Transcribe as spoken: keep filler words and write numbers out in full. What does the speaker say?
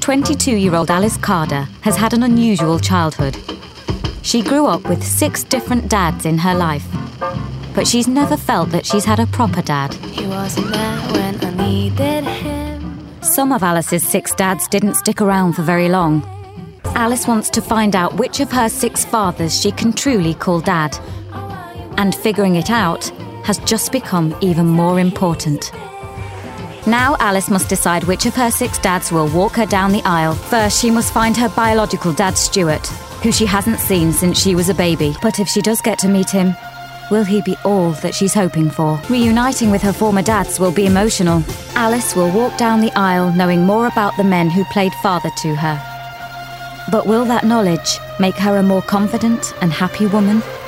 twenty-two-year-old Alice Carder has had an unusual childhood. She grew up with six different dads in her life, but she's never felt that she's had a proper dad. He wasn't there when I needed him. Some of Alice's six dads didn't stick around for very long. Alice wants to find out which of her six fathers she can truly call dad. And figuring it out has just become even more important. Now Alice must decide which of her six dads will walk her down the aisle. First, she must find her biological dad, Stuart, who she hasn't seen since she was a baby. But if she does get to meet him, will he be all that she's hoping for? Reuniting with her former dads will be emotional. Alice will walk down the aisle knowing more about the men who played father to her. But will that knowledge make her a more confident and happy woman?